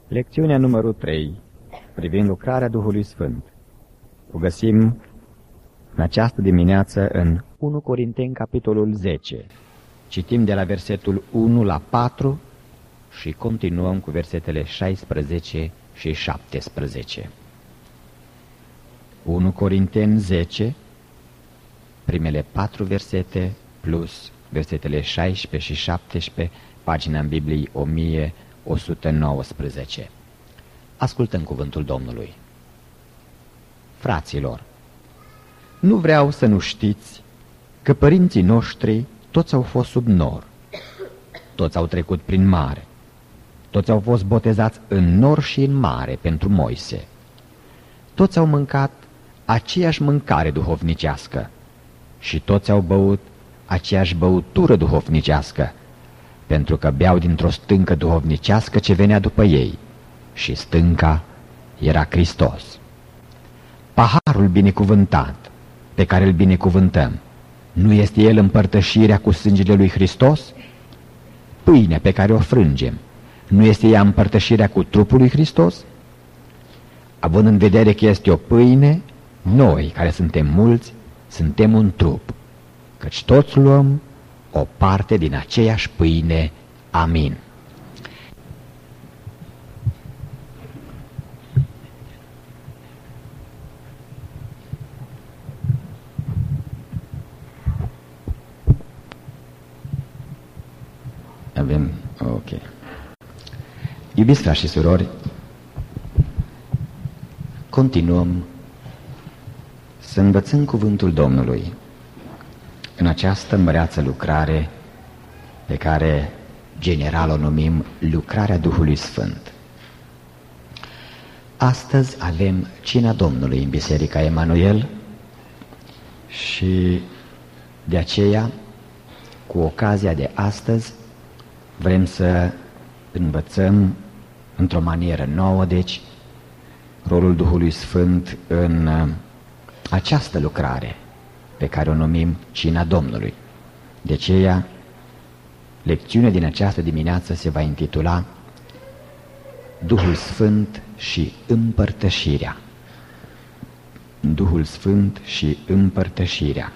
Lecțiunea numărul 3, privind lucrarea Duhului Sfânt. O găsim în această dimineață în 1 Corinteni, capitolul 10. Citim de la versetul 1 la 4 și continuăm cu versetele 16 și 17. 1 Corinteni 10, primele 4 versete plus versetele 16 și 17, pagina în Bibliei 1119. Ascultăm cuvântul Domnului. Fraților, nu vreau să nu știți că părinții noștri toți au fost sub nor, toți au trecut prin mare, toți au fost botezați în nor și în mare pentru Moise, toți au mâncat aceeași mâncare duhovnicească și toți au băut aceeași băutură duhovnicească, pentru că beau dintr-o stâncă duhovnicească ce venea după ei, și stânca era Hristos. Paharul binecuvântat pe care îl binecuvântăm, nu este el împărtășirea cu sângele lui Hristos? Pâinea pe care o frângem, nu este ea împărtășirea cu trupul lui Hristos? Având în vedere că este o pâine, noi, care suntem mulți, suntem un trup, căci toți luăm o parte din aceeași pâine. Amin. Avem, ok. Iubiți frați și surori, continuăm să învățăm cuvântul Domnului în această măreață lucrare pe care general o numim lucrarea Duhului Sfânt. Astăzi avem cina Domnului în Biserica Emanuel și de aceea, cu ocazia de astăzi, vrem să învățăm într-o manieră nouă, deci, rolul Duhului Sfânt în această lucrare pe care o numim cina Domnului. De aceea, lecțiunea din această dimineață se va intitula Duhul Sfânt și împărtășirea. Duhul Sfânt și împărtășirea.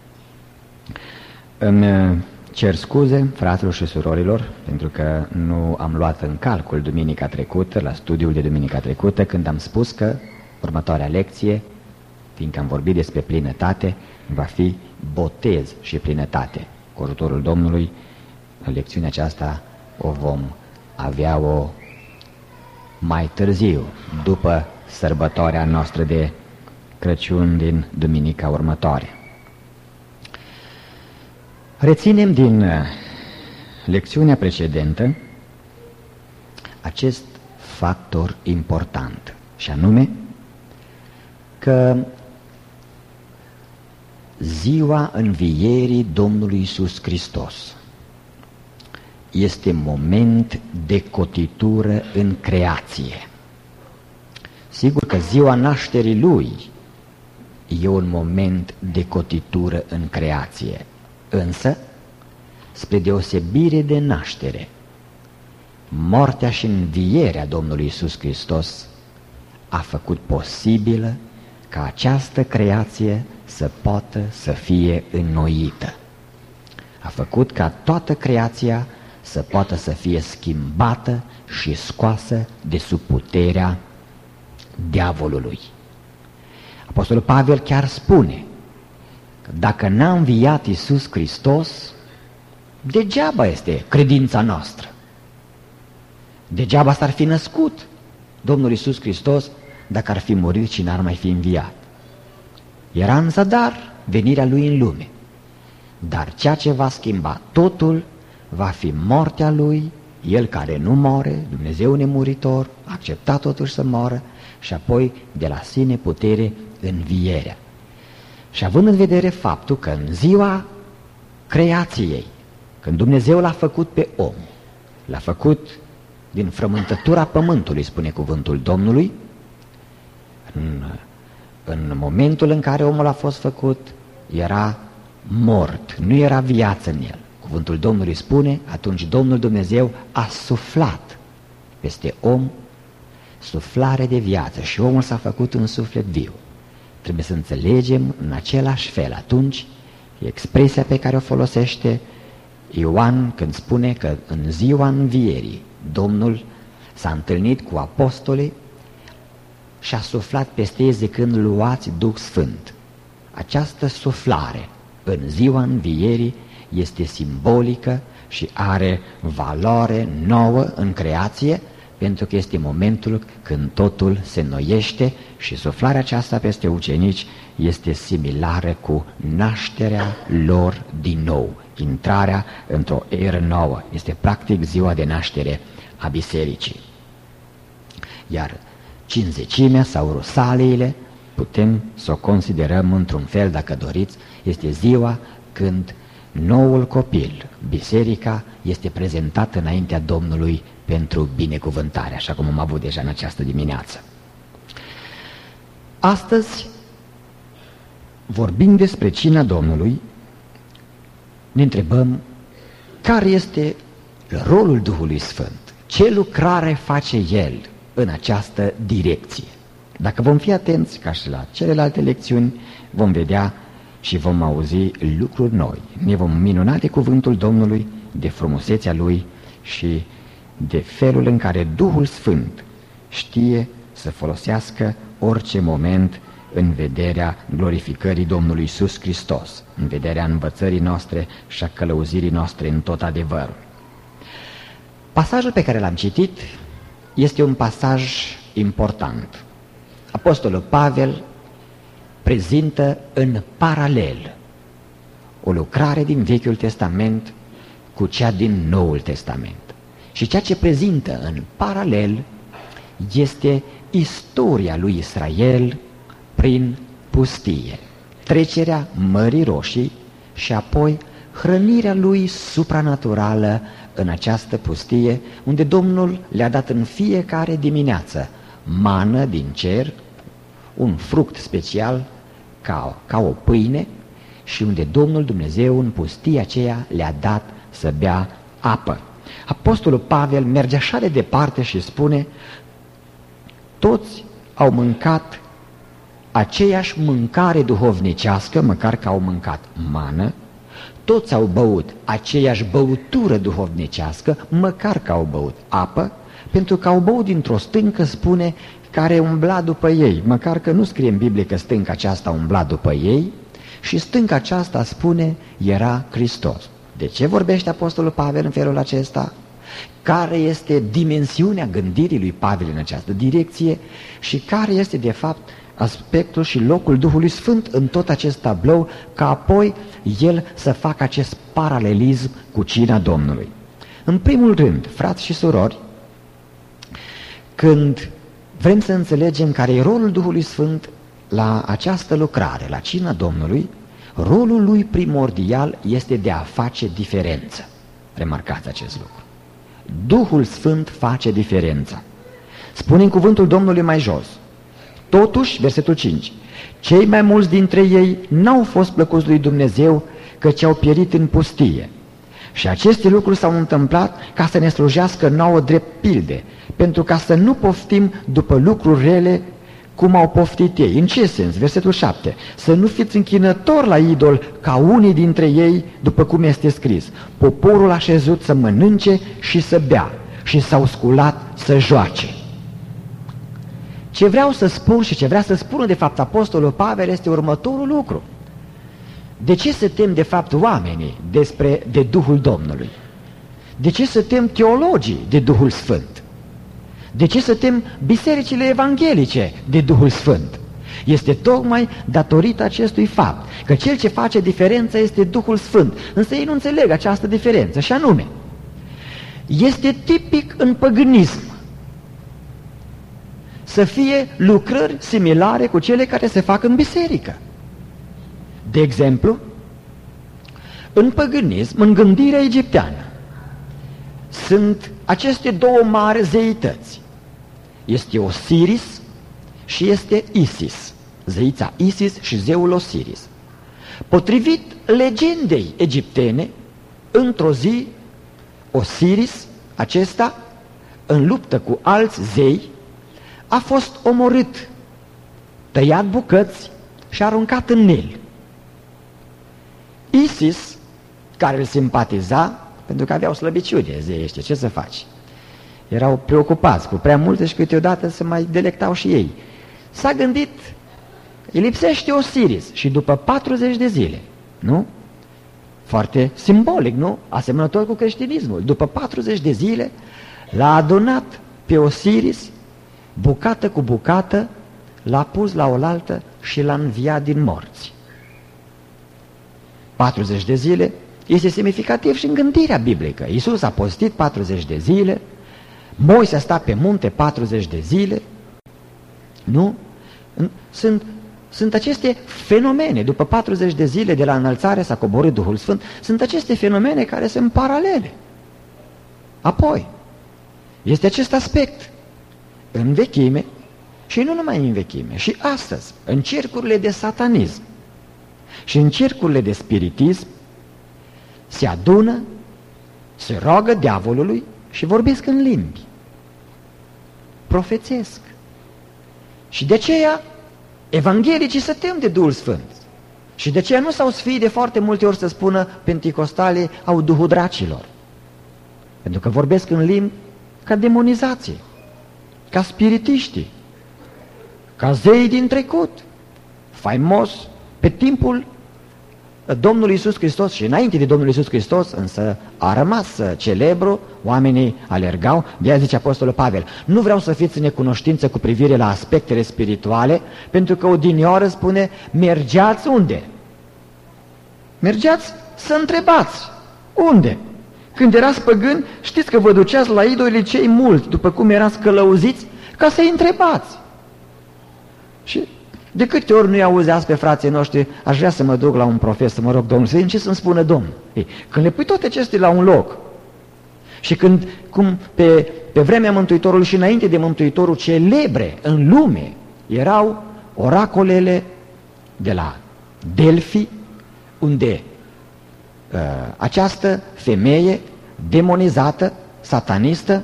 Îmi cer scuze, fraților și surorilor, pentru că nu am luat în calcul duminica trecută, la studiul de duminica trecută, când am spus că următoarea lecție, fiindcă am vorbit despre plinătate, va fi botez și plinătate. Cu ajutorul Domnului, în lecțiunea aceasta o vom avea mai târziu, după sărbătoarea noastră de Crăciun din duminica următoare. Reținem din lecțiunea precedentă acest factor important, și anume că ziua învierii Domnului Iisus Hristos este moment de cotitură în creație. Sigur că ziua nașterii Lui e un moment de cotitură în creație, însă, spre deosebire de naștere, moartea și învierea Domnului Iisus Hristos a făcut posibilă ca această creație să poată să fie înnoită. A făcut ca toată creația să poată să fie schimbată și scoasă de sub puterea diavolului. Apostolul Pavel chiar spune că dacă n-a înviat Iisus Hristos, degeaba este credința noastră. Degeaba s-ar fi născut Domnul Iisus Hristos dacă ar fi murit și n-ar mai fi înviat. Era în zadar venirea Lui în lume, dar ceea ce va schimba totul va fi moartea Lui, El care nu moare, Dumnezeu nemuritor, a acceptat totuși să moară, și apoi de la sine putere învierea. Și având în vedere faptul că în ziua creației, când Dumnezeu l-a făcut pe om, l-a făcut din frământătura pământului, spune cuvântul Domnului, în momentul în care omul a fost făcut, era mort, nu era viață în el. Cuvântul Domnului spune, atunci Domnul Dumnezeu a suflat peste om suflare de viață și omul s-a făcut un suflet viu. Trebuie să înțelegem în același fel atunci expresia pe care o folosește Ioan când spune că în ziua învierii Domnul s-a întâlnit cu apostolii și a suflat peste ei zicând: luați Duh Sfânt. Această suflare în ziua învierii este simbolică și are valoare nouă în creație, pentru că este momentul când totul se înnoiește și suflarea aceasta peste ucenici este similară cu nașterea lor din nou, intrarea într-o eră nouă. Este practic ziua de naștere a bisericii. Iar Cincizecimea sau Rusaliile putem să o considerăm într-un fel, dacă doriți, este ziua când noul copil, biserica, este prezentată înaintea Domnului pentru binecuvântare, așa cum am avut deja în această dimineață. Astăzi, vorbind despre cina Domnului, ne întrebăm care este rolul Duhului Sfânt, ce lucrare face El în această direcție. Dacă vom fi atenți, ca și la celelalte lecțiuni, vom vedea și vom auzi lucruri noi. Ne vom minuna de cuvântul Domnului, de frumusețea Lui și de felul în care Duhul Sfânt știe să folosească orice moment în vederea glorificării Domnului Iisus Hristos, în vederea învățării noastre și a călăuzirii noastre în tot adevărul. Pasajul pe care l-am citit este un pasaj important. Apostolul Pavel prezintă în paralel o lucrare din Vechiul Testament cu cea din Noul Testament. Și ceea ce prezintă în paralel este istoria lui Israel prin pustie, trecerea Mării Roșii și apoi hrănirea lui supranaturală în această pustie, unde Domnul le-a dat în fiecare dimineață mană din cer, un fruct special ca o pâine, și unde Domnul Dumnezeu în pustia aceea le-a dat să bea apă. Apostolul Pavel merge așa de departe și spune: toți au mâncat aceeași mâncare duhovnicească, măcar că au mâncat mană, toți au băut aceeași băutură duhovnicească, măcar că au băut apă, pentru că au băut dintr-o stâncă, spune, care umbla după ei, măcar că nu scrie în Biblie că stânca aceasta umbla după ei, și stânca aceasta, spune, era Hristos. De ce vorbește Apostolul Pavel în felul acesta? Care este dimensiunea gândirii lui Pavel în această direcție și care este de fapt aspectul și locul Duhului Sfânt în tot acest tablou, ca apoi el să facă acest paralelism cu cina Domnului. În primul rând, frați și surori, când vrem să înțelegem care e rolul Duhului Sfânt la această lucrare, la cina Domnului, rolul lui primordial este de a face diferență. Remarcați acest lucru. Duhul Sfânt face diferența. Spune în cuvântul Domnului mai jos: totuși, versetul 5, cei mai mulți dintre ei n-au fost plăcuți lui Dumnezeu, căci au pierit în pustie. Și aceste lucruri s-au întâmplat ca să ne slujească nouă drept pilde, pentru ca să nu poftim după lucruri rele cum au poftit ei. În ce sens? Versetul 7. Să nu fiți închinători la idol ca unii dintre ei, după cum este scris: poporul a șezut să mănânce și să bea și s-au sculat să joace. Ce vreau să spun și ce vrea să spună de fapt Apostolul Pavel este următorul lucru. De ce se tem de fapt oamenii de Duhul Domnului? De ce se tem teologii de Duhul Sfânt? De ce se tem bisericile evanghelice de Duhul Sfânt? Este tocmai datorită acestui fapt, că cel ce face diferența este Duhul Sfânt. Însă ei nu înțeleg această diferență, și anume, este tipic în păgânism să fie lucrări similare cu cele care se fac în biserică. De exemplu, în păgânism, în gândirea egipteană, sunt aceste două mari zeități. Este Osiris și este Isis, zeița Isis și zeul Osiris. Potrivit legendei egiptene, într-o zi, Osiris acesta, în luptă cu alți zei, a fost omorât, tăiat bucăți și aruncat în Nil. Isis, care îl simpatiza, pentru că aveau slăbiciune zeiește, ce să faci? Erau preocupați cu prea multe și câteodată se mai delectau și ei. S-a gândit, îi lipsește Osiris și după 40 de zile, nu? Foarte simbolic, nu? Asemănător cu creștinismul. După 40 de zile l-a adunat pe Osiris, bucată cu bucată, l-a pus la oaltă și l-a înviat din morți. 40 de zile este semnificativ și în gândirea biblică. Iisus a postit 40 de zile, Moise a stat pe munte 40 de zile, nu? Sunt aceste fenomene, după 40 de zile de la înălțare s-a coborât Duhul Sfânt, sunt aceste fenomene care sunt paralele. Apoi, este acest aspect în vechime și nu numai în vechime, și astăzi, în cercurile de satanism și în cercurile de spiritism, se adună, se roagă diavolului și vorbesc în limbi. Profețesc. Și de aceea evanghelicii se tem de Duhul Sfânt. Și de aceea nu s-au sfiit de foarte multe ori să spună penticostale au Duhul dracilor. Pentru că vorbesc în limbi ca demonizație, ca spiritiștii, ca zei din trecut. Faimos, pe timpul Domnului Iisus Hristos și înainte de Domnul Iisus Hristos, însă a rămas celebru, oamenii alergau, de-aia zice Apostolul Pavel, nu vreau să fiți în necunoștință cu privire la aspectele spirituale, pentru că odinioară spune, mergeați unde? Mergeați să întrebați. Unde? Când erați păgâni, știți că vă duceați la idolii cei mulți, după cum erați călăuziți, ca să-i întrebați. Și de câte ori nu-i auzeați pe frații noștri, aș vrea să mă duc la un profes, să mă rog Domnul, să vedem ce să-mi spună Domnul. Ei, când le pui toate acestea la un loc și când, cum pe vremea Mântuitorului și înainte de Mântuitorul, celebre în lume erau oracolele de la Delphi, unde această femeie demonizată, satanistă,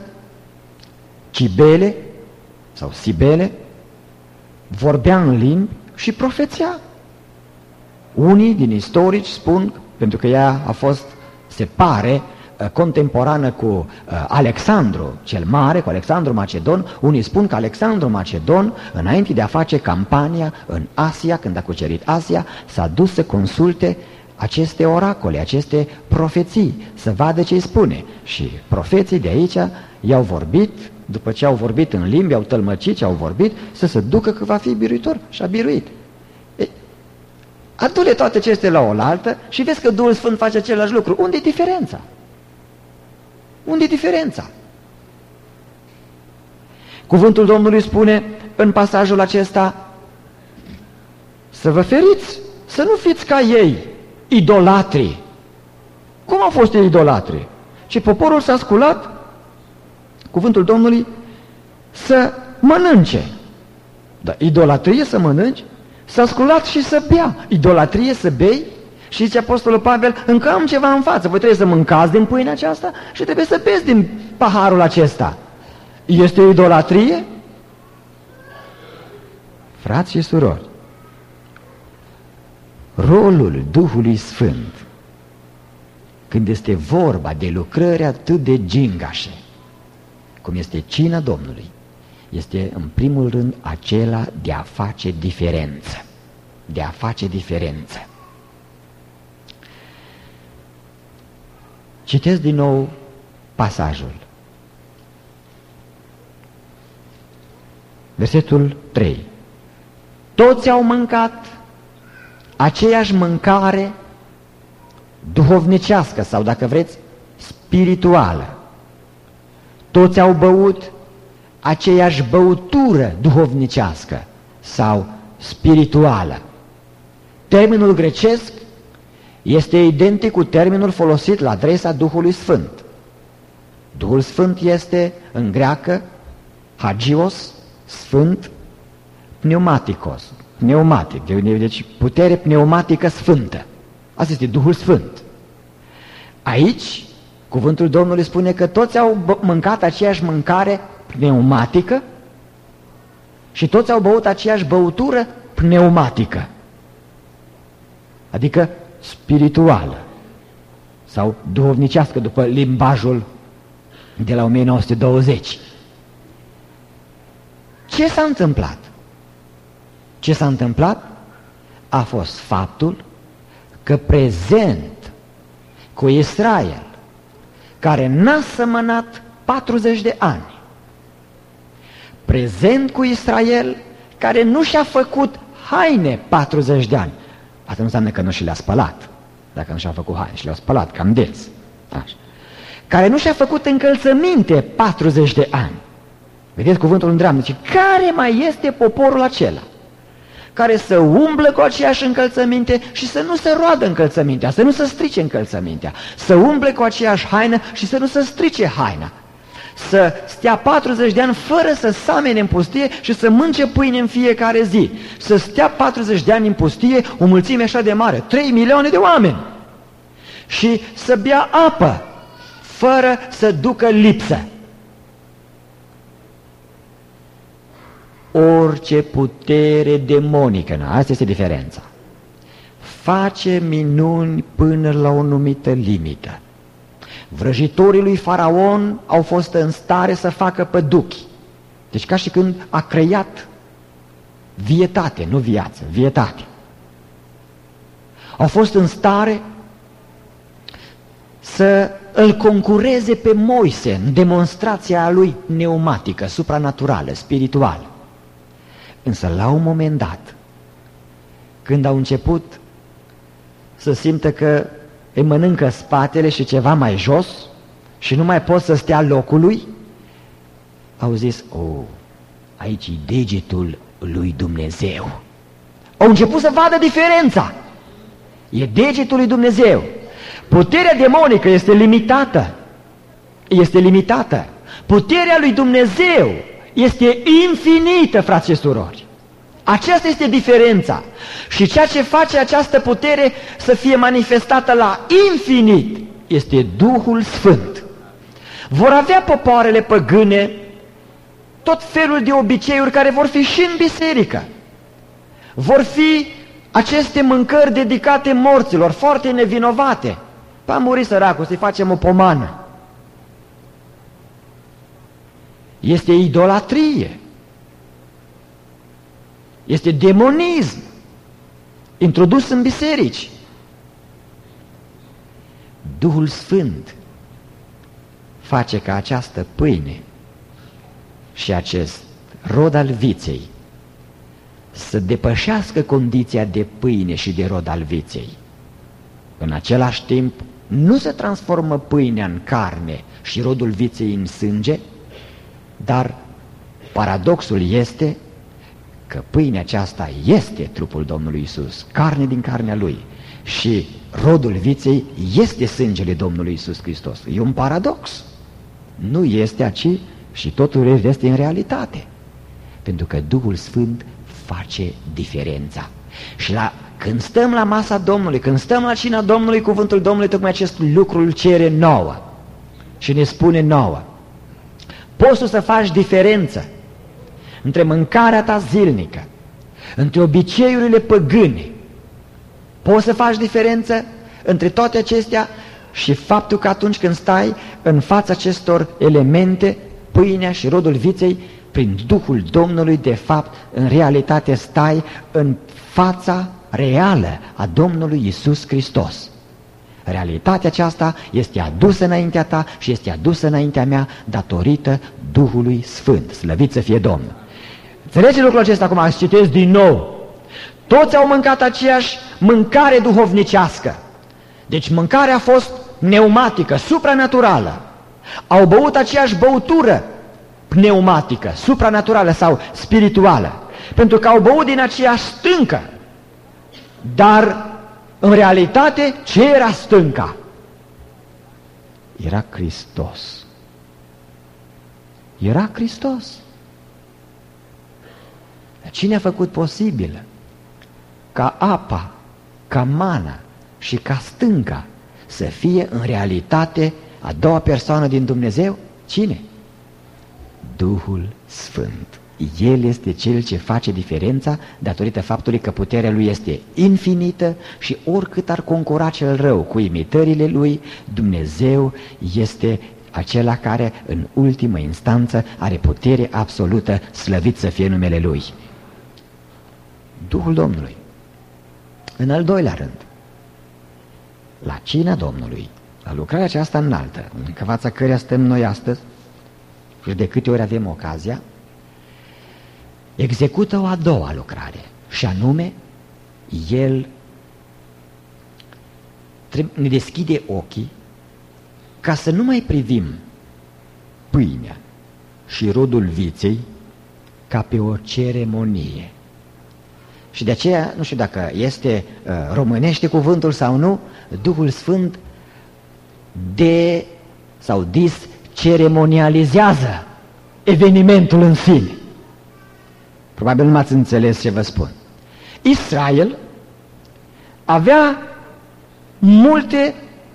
Cibele sau Sibele, vorbea în limbi și profețea. Unii din istorici spun, pentru că ea a fost, se pare, contemporană cu Alexandru cel Mare, cu Alexandru Macedon, unii spun că Alexandru Macedon, înainte de a face campania în Asia, când a cucerit Asia, s-a dus să consulte aceste oracole, aceste profeții, să vadă ce îi spune. Și profeții de aici i-au vorbit, după ce au vorbit în limbi, au tălmăcit ce au vorbit, să se ducă că va fi biruitor și a biruit. Adu-le toate acestea la oaltă și vezi că Duhul Sfânt face același lucru. Unde e diferența? Unde e diferența? Cuvântul Domnului spune în pasajul acesta să vă feriți, să nu fiți ca ei, idolatri. Cum au fost ei idolatri? Și poporul s-a sculat, cuvântul Domnului, să mănânce. Dar idolatrie să mănânci? S-a sculat și să bea. Idolatrie să bei? Și zice Apostolul Pavel, încă am ceva în față, voi trebuie să mâncați din pâinea aceasta și trebuie să beți din paharul acesta. Este o idolatrie? Frați și surori, rolul Duhului Sfânt, când este vorba de lucrări atât de gingașe, cum este cina Domnului, este în primul rând acela de a face diferență. De a face diferență. Citesc din nou pasajul. Versetul 3. Toți au mâncat aceeași mâncare duhovnicească sau, dacă vreți, spirituală. Toți au băut aceeași băutură duhovnicească sau spirituală. Termenul grecesc este identic cu termenul folosit la adresa Duhului Sfânt. Duhul Sfânt este în greacă hagios, sfânt, pneumaticos, pneumatic, deci putere pneumatică sfântă. Asta este Duhul Sfânt. Aici, cuvântul Domnului spune că toți au mâncat aceeași mâncare pneumatică și toți au băut aceeași băutură pneumatică, adică spirituală sau duhovnicească după limbajul de la 1920. Ce s-a întâmplat? Ce s-a întâmplat a fost faptul că prezent cu Israel, care n-a sămănat 40 de ani, prezent cu Israel, care nu și-a făcut haine 40 de ani, asta nu înseamnă că nu și le-a spălat, dacă nu și-a făcut haine și le-a spălat, cam des, așa. Care nu și-a făcut încălțăminte 40 de ani. Vedeți cuvântul în dram, zice, care mai este poporul acela care să umblă cu aceeași încălțăminte și să nu se roadă încălțămintea, să nu se strice încălțămintea, să umble cu aceeași haină și să nu se strice haina, să stea 40 de ani fără să samene în pustie și să mânce pâine în fiecare zi, să stea 40 de ani în pustie, o mulțime așa de mare, 3 milioane de oameni, și să bea apă fără să ducă lipsă. Orice putere demonică, asta este diferența, face minuni până la o numită limită. Vrăjitorii lui Faraon au fost în stare să facă păduchi. Deci ca și când a creat vietate, nu viață, vietate. Au fost în stare să îl concureze pe Moise în demonstrația lui pneumatică, supranaturală, spirituală. Însă la un moment dat, când au început să simtă că îi mănâncă spatele și ceva mai jos și nu mai pot să stea locului, au zis, aici e degetul lui Dumnezeu. Au început să vadă diferența. E degetul lui Dumnezeu. Puterea demonică este limitată. Este limitată. Puterea lui Dumnezeu este infinită, frați și surori. Aceasta este diferența. Și ceea ce face această putere să fie manifestată la infinit este Duhul Sfânt. Vor avea popoarele păgâne tot felul de obiceiuri care vor fi și în biserică. Vor fi aceste mâncări dedicate morților, foarte nevinovate. A murit săracul, să-i facem o pomană. Este idolatrie. Este demonism introdus în biserici. Duhul Sfânt face ca această pâine și acest rod al viței să depășească condiția de pâine și de rod al viței. În același timp, nu se transformă pâinea în carne și rodul viței în sânge, dar paradoxul este că pâinea aceasta este trupul Domnului Iisus, carne din carnea Lui, și rodul viței este sângele Domnului Iisus Hristos. E un paradox. Nu este aici și totul este în realitate. Pentru că Duhul Sfânt face diferența. Și când stăm la masa Domnului, când stăm la cina Domnului, cuvântul Domnului tocmai acest lucru îl cere nouă și ne spune nouă. Poți tu să faci diferență între mâncarea ta zilnică, între obiceiurile păgâne. Poți să faci diferență între toate acestea și faptul că atunci când stai în fața acestor elemente, pâinea și rodul viței, prin Duhul Domnului, de fapt, în realitate stai în fața reală a Domnului Iisus Hristos. Realitatea aceasta este adusă înaintea ta și este adusă înaintea mea datorită Duhului Sfânt. Slăvit să fie Domnul! Înțelegi lucrul acesta acum? Citesc din nou. Toți au mâncat aceeași mâncare duhovnicească. Deci mâncarea a fost pneumatică, supranaturală. Au băut aceeași băutură pneumatică, supranaturală sau spirituală. Pentru că au băut din aceeași stâncă. Dar în realitate, ce era stânca? Era Hristos. Era Hristos. Dar cine a făcut posibil ca apa, ca mana și ca stânca să fie în realitate a doua persoană din Dumnezeu? Cine? Duhul Sfânt. El este Cel ce face diferența datorită faptului că puterea Lui este infinită și oricât ar concura cel rău cu imitările Lui, Dumnezeu este acela care în ultimă instanță are putere absolută, slăvit să fie numele Lui. Duhul Domnului. În al doilea rând, la cina Domnului, la lucrarea aceasta înaltă, în fața căreia stăm noi astăzi și de câte ori avem ocazia, execută o a doua lucrare, și anume, El ne deschide ochii ca să nu mai privim pâinea și rodul viței ca pe o ceremonie. Și de aceea, nu știu dacă este românește cuvântul sau nu, Duhul Sfânt ceremonializează evenimentul în sine. Probabil nu m-ați înțeles ce vă spun. Israel avea multe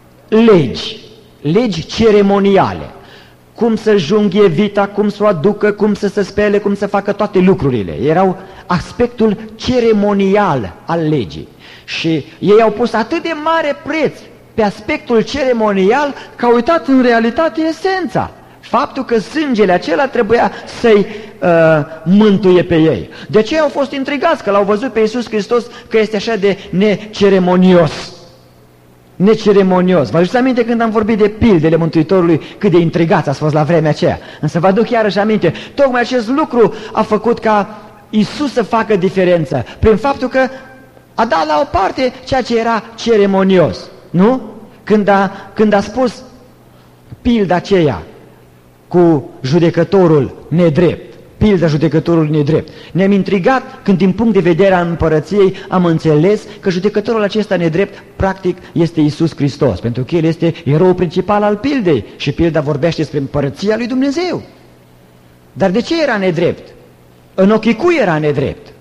legi ceremoniale. Cum să junghie vita, cum să o aducă, cum să se spele, cum să facă toate lucrurile. Erau aspectul ceremonial al legii. Și ei au pus atât de mare preț pe aspectul ceremonial că au uitat în realitate esența. Faptul că sângele acela trebuia să-i mântuie pe ei. De aceea au fost intrigați că l-au văzut pe Iisus Hristos că este așa de neceremonios. Neceremonios. Vă aduceți aminte când am vorbit de pildele Mântuitorului, cât de intrigați ați fost la vremea aceea. Însă vă aduc iarăși aminte, tocmai acest lucru a făcut ca Iisus să facă diferență, prin faptul că a dat la o parte ceea ce era ceremonios. Nu? Când a spus pilda aceea cu judecătorul nedrept, pilda judecătorul nedrept. Ne-am intrigat când din punct de vedere al împărăției am înțeles că judecătorul acesta nedrept practic este Iisus Hristos, pentru că El este eroul principal al pildei și pilda vorbește despre împărăția lui Dumnezeu. Dar de ce era nedrept? În ochii cui era nedrept?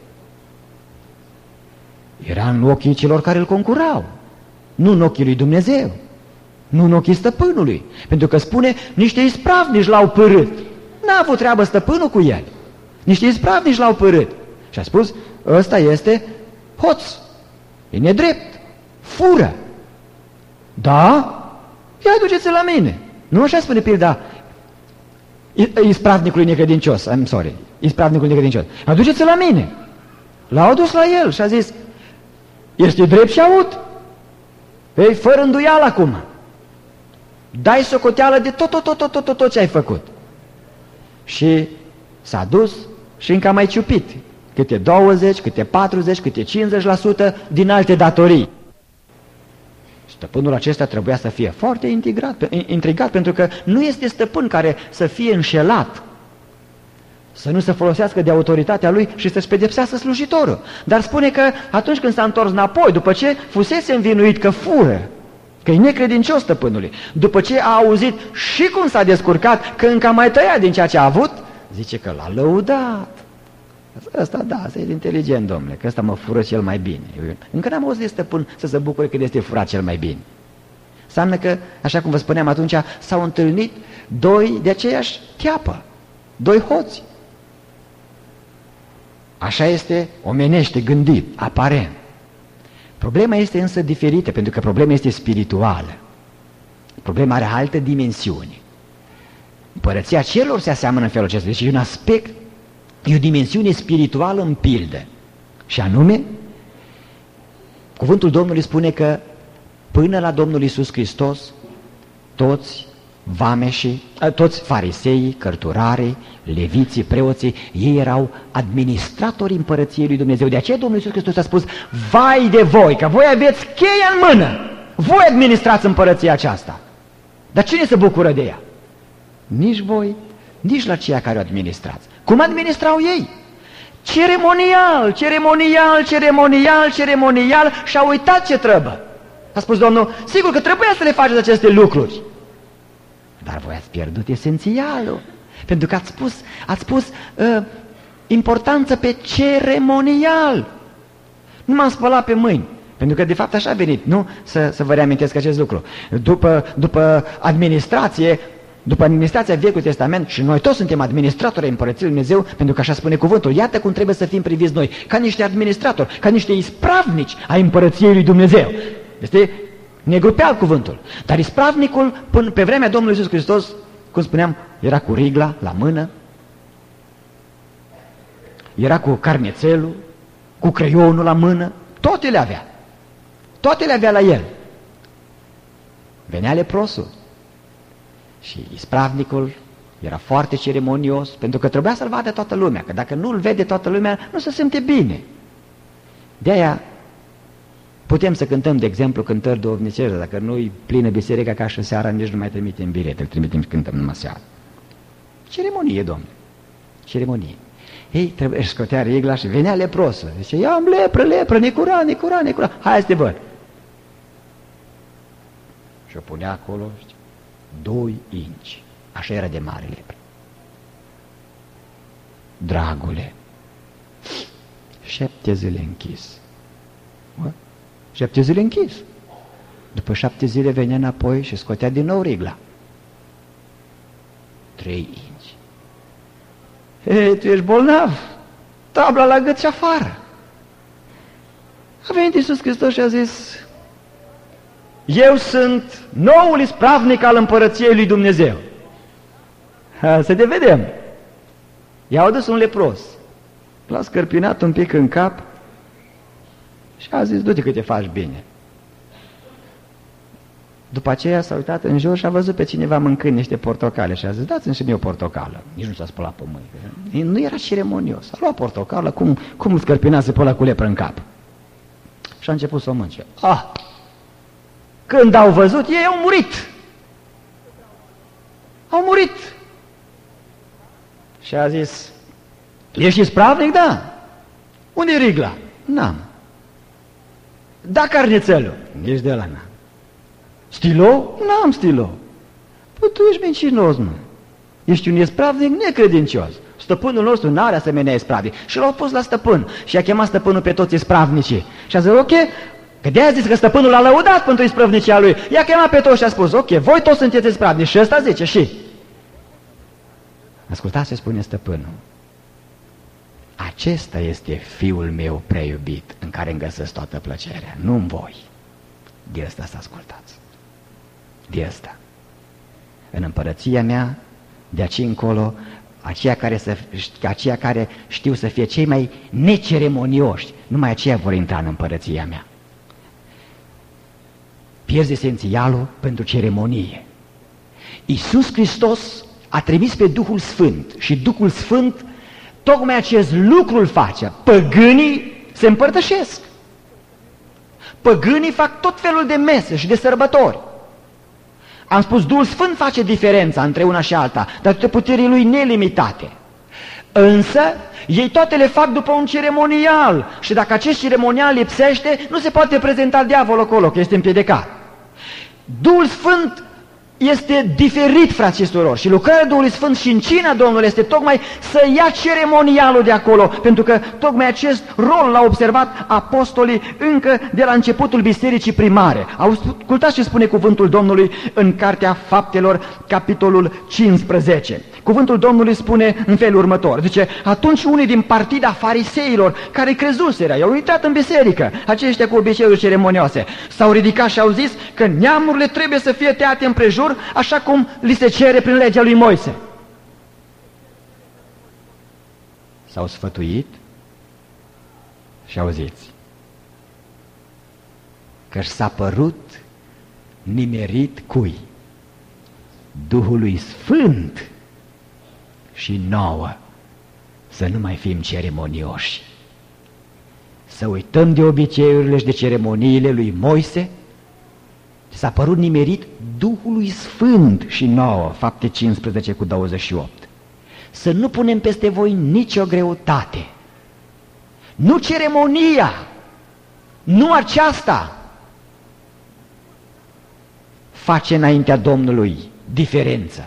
Era în ochii celor care îl concurau, nu în ochii lui Dumnezeu, nu în ochii stăpânului, pentru că spune, niște ispravnici l-au părât. N-a avut treabă stăpânul cu el. Niște ispravnici l-au părât. Și a spus, ăsta este hoț, e nedrept, fură. Da? Ia duceți-l la mine. Nu așa spune pilda ispravnicului necredincios. Ispravnicul necredincios. Aduceți-l la mine. L-au adus la el și a zis, este drept și aud. Ei, fără îndoială acum. Dai socoteală de tot ce ai făcut. Și s-a dus și încă a mai ciupit câte 20, câte 40, câte 50% din alte datorii. Stăpânul acesta trebuia să fie foarte intrigat, pentru că nu este stăpân care să fie înșelat, să nu se folosească de autoritatea lui și să-și pedepsească slujitorul. Dar spune că atunci când s-a întors înapoi, după ce fusese învinuit că fură, că e necredincios stăpânului, după ce a auzit și cum s-a descurcat, că încă a mai tăiat din ceea ce a avut, zice că l-a lăudat. Ăsta e inteligent, domnule, că ăsta mă fură cel mai bine. Eu încă n-am auzit de stăpân să se bucure când este furat cel mai bine. Înseamnă că, așa cum vă spuneam atunci, s-au întâlnit doi de aceeași teapă, doi hoți. Așa este omenește gândit, aparent. Problema este însă diferită, pentru că problema este spirituală. Problema are altă dimensiune. Împărăția celor se aseamănă în felul acesta. Deci e un aspect, e o dimensiune spirituală în pildă. Și anume, cuvântul Domnului spune că până la Domnul Iisus Hristos, toți vameșii, toți fariseii, cărturarii, leviții, preoții, ei erau administratori împărăției lui Dumnezeu. De aceea Domnul Iisus Hristos a spus, vai de voi, că voi aveți cheia în mână, voi administrați împărăția aceasta. Dar cine se bucură de ea? Nici voi, nici la ceea care o administrați. Cum administrau ei? Ceremonial, ceremonial, ceremonial, ceremonial și au uitat ce trebuie. A spus Domnul, sigur că trebuia să le faceți aceste lucruri. Dar voi ați pierdut esențialul, pentru că ați pus importanță pe ceremonial. Nu m-am spălat pe mâini, pentru că de fapt așa a venit, nu? Să vă reamintesc acest lucru. După administrație, după administrația Vechiului Testament, și noi toți suntem administratori ai Împărăției Lui Dumnezeu, pentru că așa spune cuvântul. Iată cum trebuie să fim priviți noi, ca niște administratori, ca niște ispravnici ai Împărăției Lui Dumnezeu. Este negrupeal cuvântul. Dar ispravnicul, până pe vremea Domnului Iisus Hristos, cum spuneam, era cu rigla la mână, era cu carnețelul, cu creionul la mână, toate le avea. Toate le avea la el. Venea leprosul și ispravnicul era foarte ceremonios, pentru că trebuia să-l vadă toată lumea, că dacă nu-l vede toată lumea, nu se simte bine. De-aia putem să cântăm, de exemplu, cântări duhovnicești, dacă nu-i plină biserica ca și seara, nici nu mai trimitem bilete, îl trimitem și cântăm numai seara. Ceremonie, domnule, ceremonie. Ei, trebuie să scotea rigla și venea leprosul. Zice, eu am lepră, necura, hai să te văd. Și o punea acolo, 2 inci. Așa era de mare lepră. Dragule, 7 zile închis. 7 zile închis. După 7 zile venea înapoi și scotea din nou rigla. 3 inci. Ei, tu ești bolnav. Tabla la gât și afară. A venit Iisus Hristos și a zis, eu sunt noul ispravnic al Împărăției Lui Dumnezeu. Să te vedem. I-au adus un lepros. L-a scărpinat un pic în cap și a zis, du-te că te faci bine. După aceea s-a uitat în jur și a văzut pe cineva mâncând niște portocale și a zis, dați-mi și mie o portocală. Nici nu s-a spălat pe mâini. Nu era ceremonios. A luat portocală, cum scărpinase pe ăla cu lepră în cap. Și a început să o mânce. Când au văzut, ei au murit. Au murit. Și a zis, ești ispravnic? Da. Unde e rigla? N-am. Da, carnețelul? Nici de ăla n-am. Stilou? N-am stilou. Păi tu ești mincinos, mă. Ești un ispravnic necredincios. Stăpânul nostru n-are asemenea ispravnic. Și l-au pus la stăpân. Și a chemat stăpânul pe toți ispravnicii. Și a zis, ok, că de-aia zis că stăpânul l-a lăudat pentru ispravnicia lui. I-a chemat pe toți și a spus, ok, voi toți sunteți ispravnici. Și ăsta zice, și... Ascultați ce spune stăpânul. Acesta este fiul meu prea iubit, în care îmi găsesc toată plăcerea, nu în voi. De ăsta să ascultați. De ăsta. În împărăția mea, de aici încolo, aceia care știu să fie cei mai neceremonioși, numai aceia vor intra în împărăția mea. Pierzi esențialul pentru ceremonie. Iisus Hristos a trimis pe Duhul Sfânt și Duhul Sfânt tocmai acest lucru îl face. Păgânii se împărtășesc. Păgânii fac tot felul de mese și de sărbători. Am spus, Duhul Sfânt face diferența între una și alta, datorită puterii lui nelimitate. Însă, ei toate le fac după un ceremonial și dacă acest ceremonial lipsește, nu se poate prezenta diavolul acolo, că este împiedicat. Duhul Sfânt este diferit, frați și surori, și lucrarea Duhului Sfânt și în cina Domnului este tocmai să ia ceremonialul de acolo, pentru că tocmai acest rol l-au observat apostolii încă de la începutul bisericii primare. Ascultați ce spune cuvântul Domnului în Cartea Faptelor, capitolul 15. Cuvântul Domnului spune în felul următor, zice, atunci unii din partida fariseilor care crezuseră, i-au intrat în biserică, aceștia cu obiceiuri ceremonioase, s-au ridicat și au zis că neamurile trebuie să fie tăiate împrejur, așa cum li se cere prin legea lui Moise. S-au sfătuit și auziți că s-a părut nimerit cui? Duhului Sfânt și nouă să nu mai fim ceremonioși, să uităm de obiceiurile și de ceremoniile lui Moise. S-a părut nimerit Duhului Sfânt și nouă, Fapte 15 cu 28. Să nu punem peste voi nicio greutate. Nu ceremonia, nu aceasta face înaintea Domnului diferență,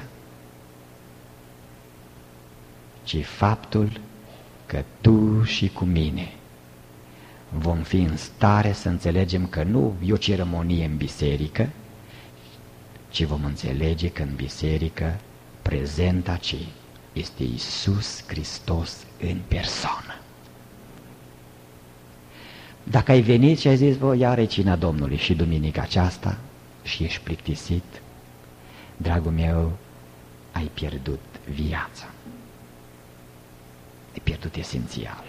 ci faptul că tu și cu mine vom fi în stare să înțelegem că nu e o ceremonie în biserică, ci vom înțelege că în biserică prezent aici este Iisus Hristos în persoană. Dacă ai venit și ai zis, ia recina Domnului și duminica aceasta și ești plictisit, dragul meu, ai pierdut viața. Ai pierdut esențialul.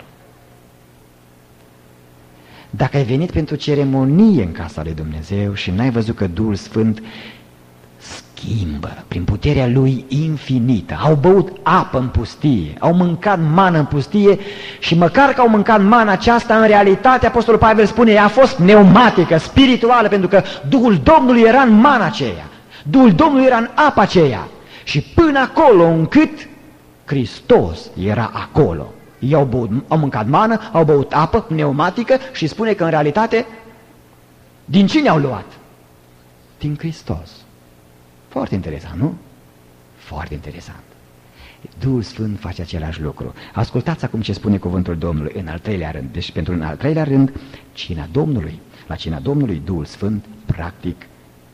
Dacă ai venit pentru ceremonie în casa lui Dumnezeu și n-ai văzut că Duhul Sfânt schimbă prin puterea Lui infinită, au băut apă în pustie, au mâncat mană în pustie și măcar că au mâncat mana aceasta, în realitate, Apostolul Pavel spune, ea a fost pneumatică, spirituală, pentru că Duhul Domnului era în mana aceea, Duhul Domnului era în apa aceea și până acolo încât Hristos era acolo. Ei au mâncat mană, au băut apă pneumatică și spune că în realitate din cine au luat? Din Hristos. Foarte interesant, nu? Foarte interesant. Duhul Sfânt face același lucru. Ascultați acum ce spune cuvântul Domnului în al treilea rând. Deci pentru în al treilea rând, cina Domnului. La cina Domnului, Duhul Sfânt, practic,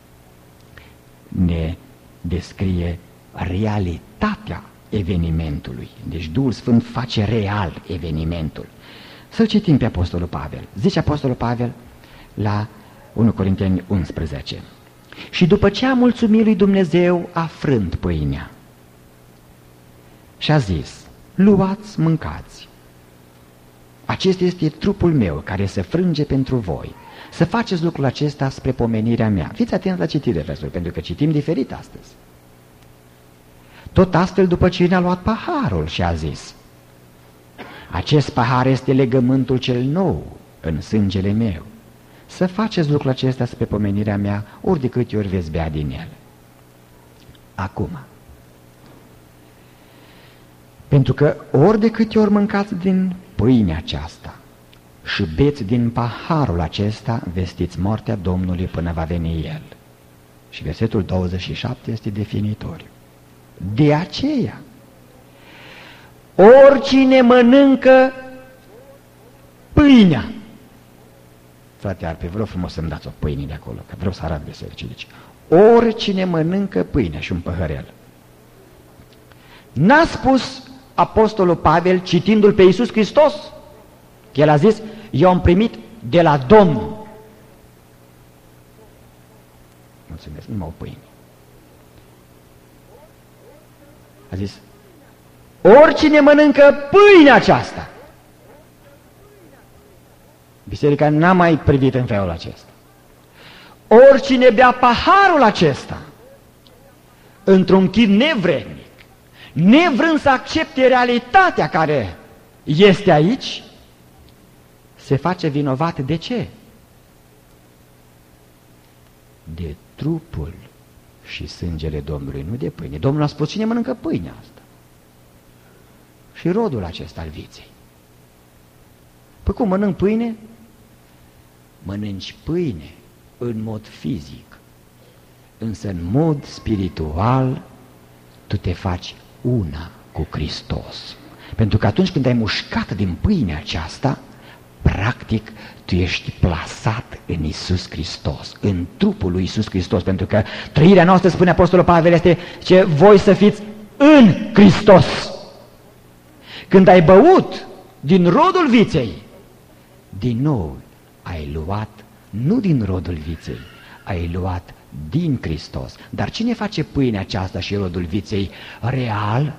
ne descrie realitatea evenimentului. Deci Duhul Sfânt face real evenimentul. Să-l citim pe Apostolul Pavel. Zice Apostolul Pavel la 1 Corinteni 11. Și după ce a mulțumit lui Dumnezeu, a frânt pâinea și a zis, luați, mâncați. Acesta este trupul meu care se frânge pentru voi. Să faceți lucrul acesta spre pomenirea mea. Fiți atenți la citire, versuri, pentru că citim diferit astăzi. Tot astfel, după ce a luat paharul și a zis, acest pahar este legământul cel nou în sângele meu. Să faceți lucrul acesta spre pomenirea mea, ori de câte ori veți bea din el. Acum, pentru că ori de câte ori mâncați din pâinea aceasta și beți din paharul acesta, vestiți moartea Domnului până va veni El. Și versetul 27 este definitoriu. De aceea, oricine mănâncă pâinea, frate Arpe, vreau frumos să-mi dați o pâine de acolo, că vreau să arăt bisericii. Deci, oricine mănâncă pâine și un păhărel. N-a spus Apostolul Pavel, citindu-l pe Iisus Hristos, el a zis, eu am primit de la Domnul. Mulțumesc, numai o pâine. A zis, oricine mănâncă pâinea aceasta. Biserica n-a mai privit în felul acesta. Oricine bea paharul acesta, într-un chip nevrednic, nevrând să accepte realitatea care este aici, se face vinovat de ce? De trupul și sângele Domnului, nu de pâine. Domnul a spus, cine mănâncă pâinea asta? Și rodul acesta al viței. Păi cum mănânc pâine? Mănânci pâine în mod fizic, însă în mod spiritual tu te faci una cu Hristos. Pentru că atunci când ai mușcat din pâinea aceasta, practic tu ești plasat în Iisus Hristos, în trupul lui Iisus Hristos, pentru că trăirea noastră, spune Apostolul Pavel, este ce voi să fiți în Hristos. Când ai băut din rodul viței, din nou ai luat, nu din rodul viței, ai luat din Hristos. Dar cine face pâinea aceasta și rodul viței real?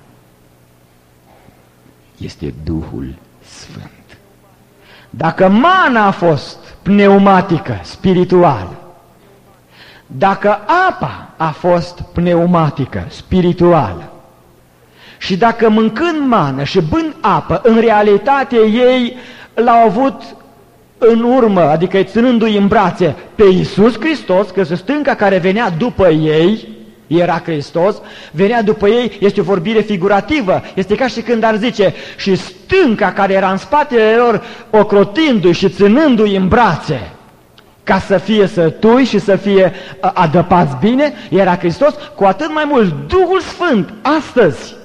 Este Duhul Sfânt. Dacă mana a fost pneumatică, spirituală, dacă apa a fost pneumatică, spirituală, și dacă mâncând mană și bând apă, în realitate ei l-au avut în urmă, adică ținându-i în brațe pe Iisus Hristos, că stânca care venea după ei, era Hristos, venea după ei, este o vorbire figurativă, este ca și când ar zice, și stânca care era în spatele lor, ocrotindu-i și ținându-i în brațe, ca să fie sătui și să fie adăpați bine, era Hristos, cu atât mai mult Duhul Sfânt, astăzi,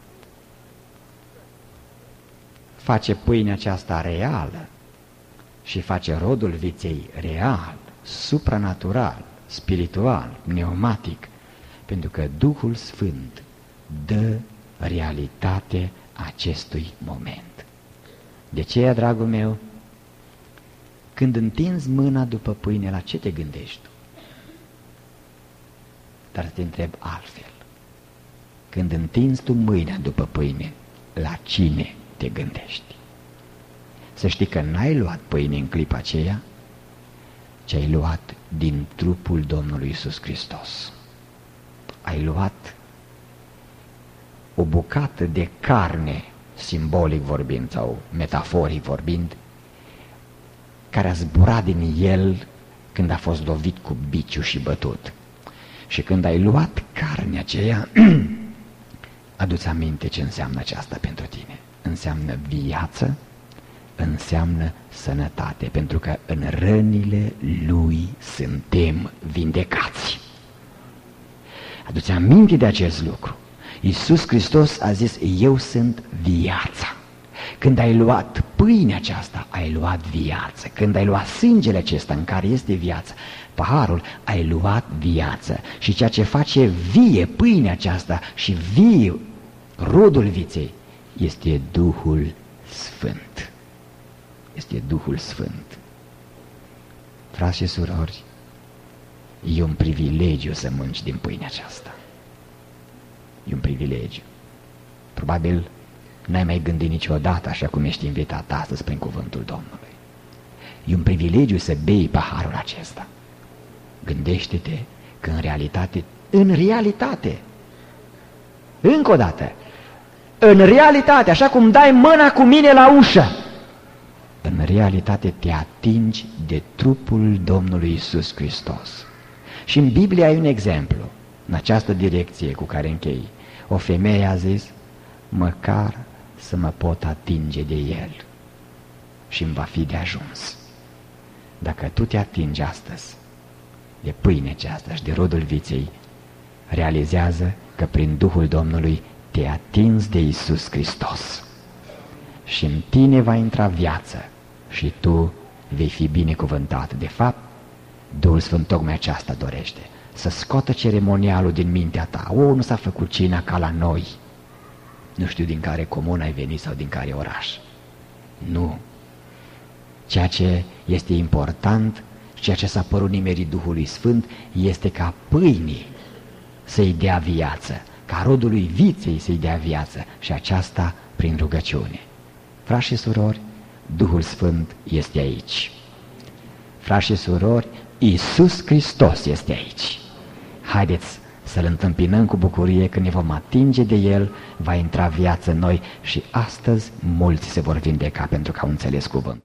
face pâinea aceasta reală și face rodul viței real, supranatural, spiritual, pneumatic, Pentru că Duhul Sfânt dă realitate acestui moment. De ce, dragul meu, când întinzi mâna după pâine, la ce te gândești tu? Dar te întreb altfel. Când întinzi tu mâina după pâine, la cine te gândești? Să știi că n-ai luat pâine în clipa aceea, ci ai luat din trupul Domnului Iisus Hristos. Ai luat o bucată de carne, simbolic vorbind sau metaforic vorbind, care a zburat din el când a fost lovit cu biciu și bătut. Și când ai luat carnea aceea, adu-ți aminte ce înseamnă aceasta pentru tine. Înseamnă viață, înseamnă sănătate, pentru că în rănile Lui suntem vindecați. Adu-ți aminte de acest lucru. Iisus Hristos a zis, eu sunt viața. Când ai luat pâinea aceasta, ai luat viață. Când ai luat sângele acesta în care este viață, paharul, ai luat viață. Și ceea ce face vie pâinea aceasta și vie rodul viței este Duhul Sfânt. Este Duhul Sfânt. Frați și surori, e un privilegiu să mănânci din pâinea aceasta. E un privilegiu. Probabil n-ai mai gândit niciodată așa cum ești invitat astăzi prin cuvântul Domnului. E un privilegiu să bei paharul acesta. Gândește-te că în realitate, încă o dată, în realitate, așa cum dai mâna cu mine la ușă, în realitate te atingi de trupul Domnului Iisus Hristos. Și în Biblie ai un exemplu, în această direcție cu care închei. O femeie a zis, măcar să mă pot atinge de el și îmi va fi de ajuns. Dacă tu te atingi astăzi de pâine aceasta și de rodul viței, realizează că prin Duhul Domnului te atinzi de Iisus Hristos și în tine va intra viață și tu vei fi binecuvântat. De fapt, Duhul Sfânt tocmai aceasta dorește, să scoată ceremonialul din mintea ta. Nu s-a făcut cina ca la noi. Nu știu din care comună ai venit sau din care oraș. Nu. Ceea ce este important, ceea ce s-a părut nimerit Duhului Sfânt, este ca pâinii să-i dea viață, ca rodului viței să-i dea viață, și aceasta prin rugăciune. Frați și surori, Duhul Sfânt este aici. Frați și surori, Iisus Hristos este aici. Haideți să-L întâmpinăm cu bucurie, când ne vom atinge de El, va intra viață în noi și astăzi mulți se vor vindeca pentru că au înțeles cuvântul.